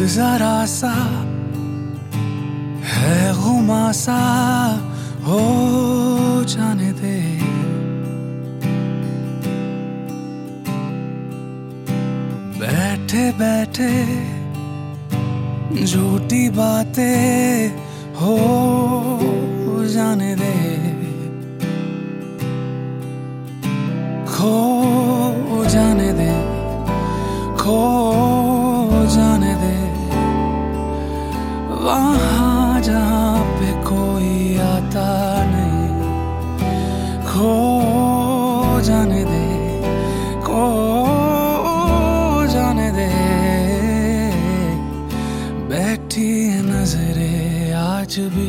जरा सा है गुमासा हो जाने दे। बैठे बैठे झूठी बातें हो जाने दे। खो जाने दे, खो जाने दे वहाँ जहाँ पे कोई आता नहीं। खो जाने दे, खो जाने दे। बैठी है नजरें आज भी।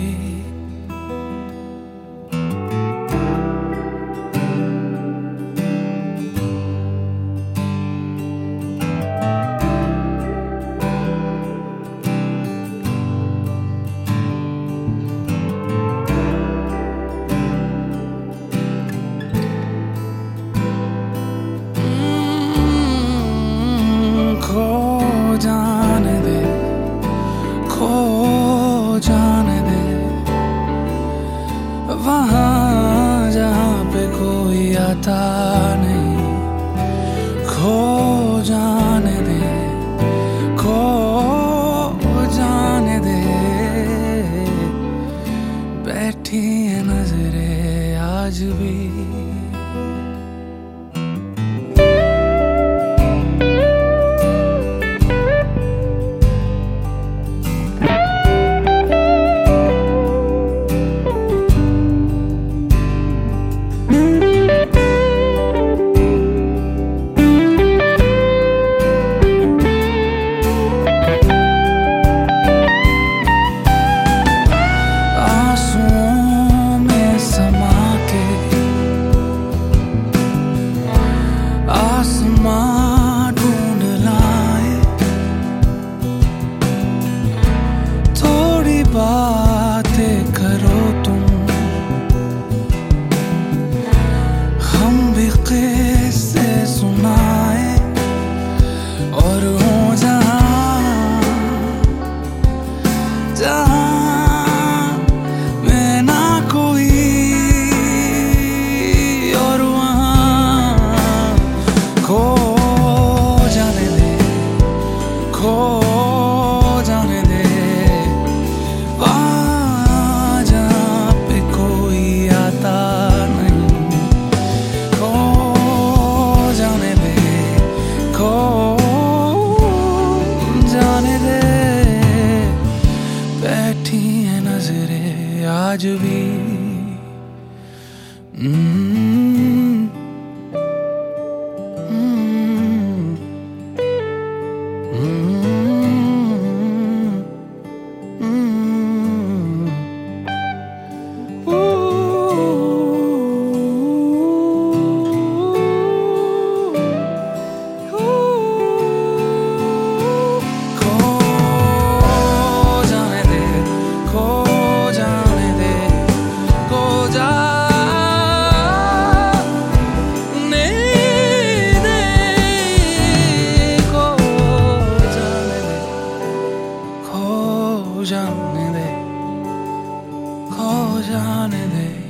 खो जाने दे, खो जाने दे वहाँ जहाँ पे कोई आता नहीं। खो जाने दे, खो जाने दे। बैठी है नजरें आज भी। आसमां ढूंढ लाए थोड़ी बातें करो तुम। हम भी किस्से सुनाए और हो जहाँ जहाँ मैं ना कोई और वहाँ खो जाने दे, खो जाने दे वहाँ जहाँ पे कोई आता नहीं। खो जाने दे, खो जाने दे। बैठी है नजरें आज भी। जाने दे, खो जाने दे।